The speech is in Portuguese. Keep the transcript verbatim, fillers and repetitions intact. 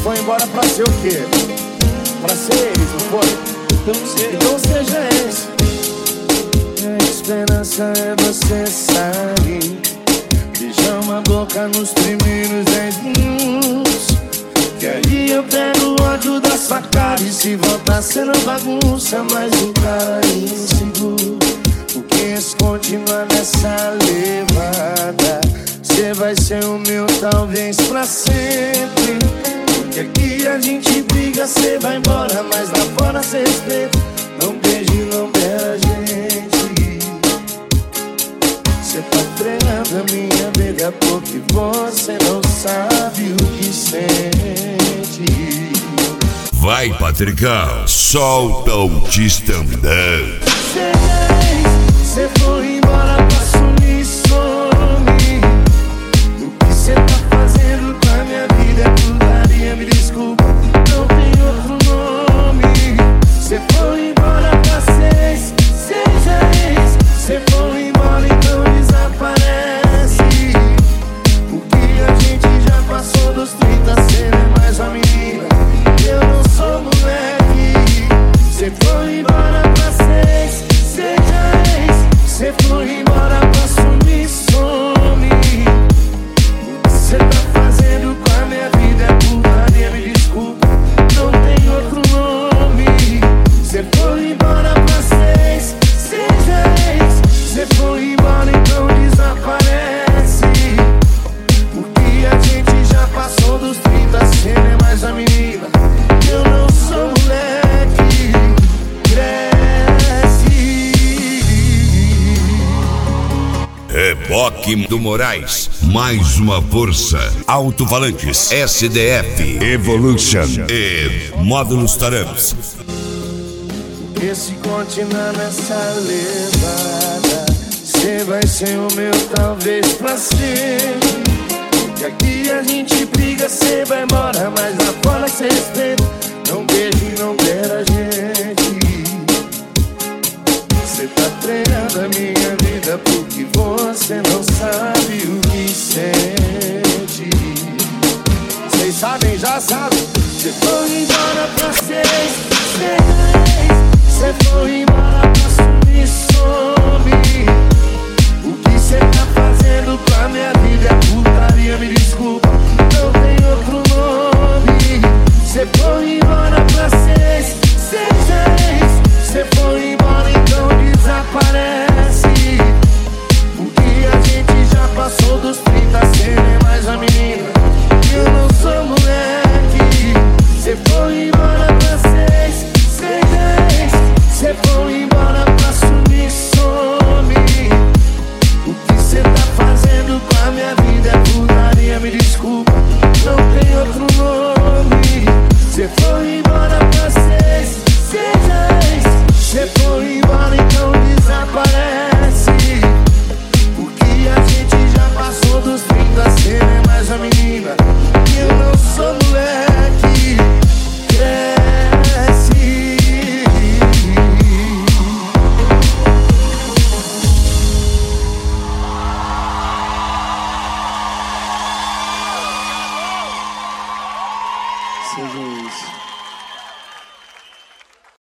foi embora pra ser o quê? Pra ser ex, não foi? Então seja, então seja esse. A esperança é você sair, beijar uma boca nos primeiros dez minutos, que aí eu pego o ódio da sua cara. E se voltar sendo bagunça, mais um cara inseguro. Porque se continuar nessa levada, cê vai ser o meu talvez pra sempre. Porque aqui a gente briga, cê vai embora, mas lá fora cê respeita. Não beije, não beija a gente. Cê tá treinando a minha vida porque você não sabe o que sente. Vai, Patricão, solta o Tistandão. Cê foi embora pra sumir, some. O que cê tá fazendo com a minha vida é putaria, me desculpa, não tem outro nome. Cê foi embora pra seis, seja ex. Cê foi embora, então desaparece. Porque a gente já passou dos trinta, cê não é mais uma menina, eu não sou moleque. Cê foi embora pra seis, seja ex. Cê foi embora pra sumir, some. O que cê tá fazendo com a minha vida é putaria, me desculpa, não tem outro nome. Cê foi embora pra seis, seja ex. Cê foi embora, então desaparece. Porque a gente já passou dos trinta, cê não é mais a menina, eu não sou moleque. Cresce. Reboque do Moraes, mais uma força. Alto-falantes, S D F, Evolution e Módulos Taramps. Porque se continuar nessa levada, cê vai ser o meu talvez pra sempre. Porque aqui a gente briga, cê vai embora, mas lá fora cê respeita. Não beije, não beija a gente. Cê tá treinando a minha vida porque você não sabe o que sente. Vocês sabem, já sabem. Cê foi embora pra seis, seis. Cê foi embora pra sumir.